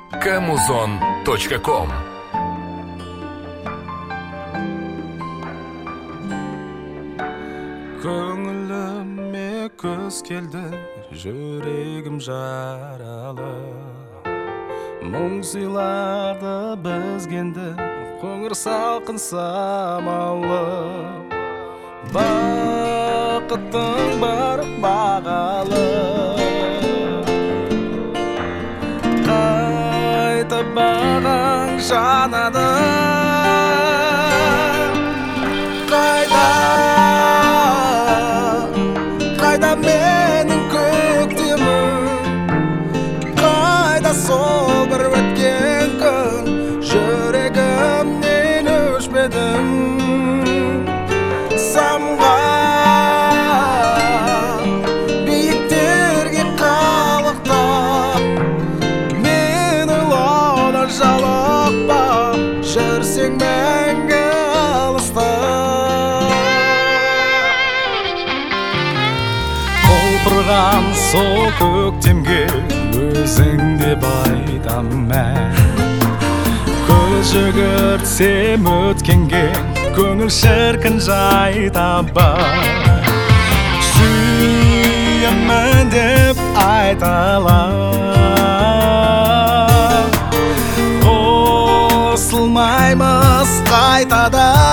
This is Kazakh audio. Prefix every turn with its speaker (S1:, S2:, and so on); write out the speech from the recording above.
S1: Kamuzon.com.
S2: Көңіліме көз келді, жүрегім жаралы. Мұң сыйлады бізгенді, қоңыр салқын самалы. Бақыттың бар бағалы, қайта бағаң жанады. Қайда менің көктемім, қайда сол бір өткен күн, жүрегімнен өшпедім. Самған биіктерге қалықтап, мен ойлаудан жалықпа, жүрсең мәңгі алыста. Құлпырған сол көктемге өзің деп айтам мән. Көз жүгіртсем өткенге, көңіл шіркін жай табар. Сүйемін деп айта алам, қосылмаймыз қайтадан.